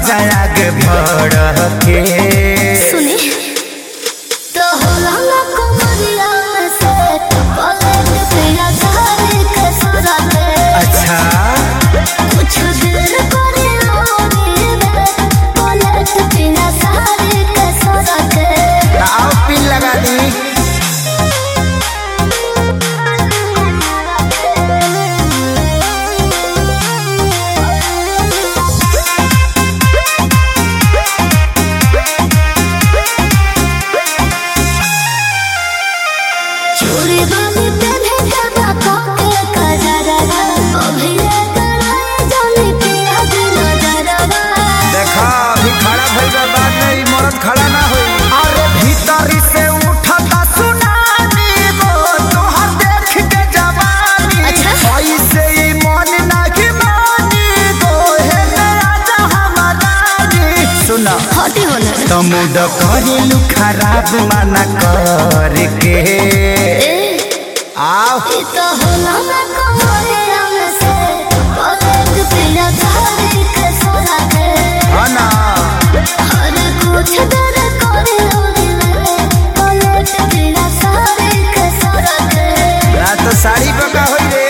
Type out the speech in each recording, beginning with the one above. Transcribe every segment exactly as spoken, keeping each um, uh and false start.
मजा आगे बढ़ के सुनी तो होला ना कुमरिया से पलट पिया तारे के सरा के अच्छा कुछ देर करे लोगे पलट पिया तारे के सरा के आओ पिन लगा दी खड़ा ना होई अरे भीतरी से उठता सुनानी गो तोहर देख के जवानी ऐसे ही मन नाही मानी गो हे राजा हमारानी सुना हटी होने तो मुड करेलु खराब मना करके आओ तो होला ना कमरिया में से पलट पिया तारे के सरा के ना हर कुछ देर करे लोगे पलट पिया तारे के सरा के ना तो साड़ी पका होई रे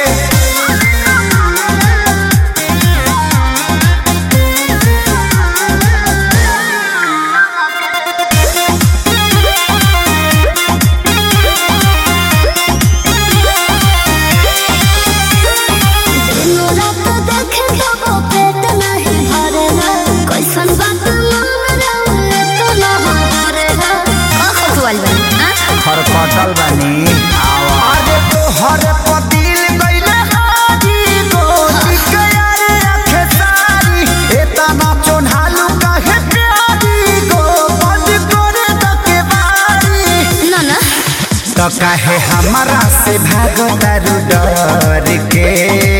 खरखटल बानी अरे तोहर पतिल गइले हाजी गोटी के यारे आखे सारी एतना चोन्हालू काहे प्यारी गो बंद करे तके बारी ना ना तो काहे हमरा से भागो तारू डर के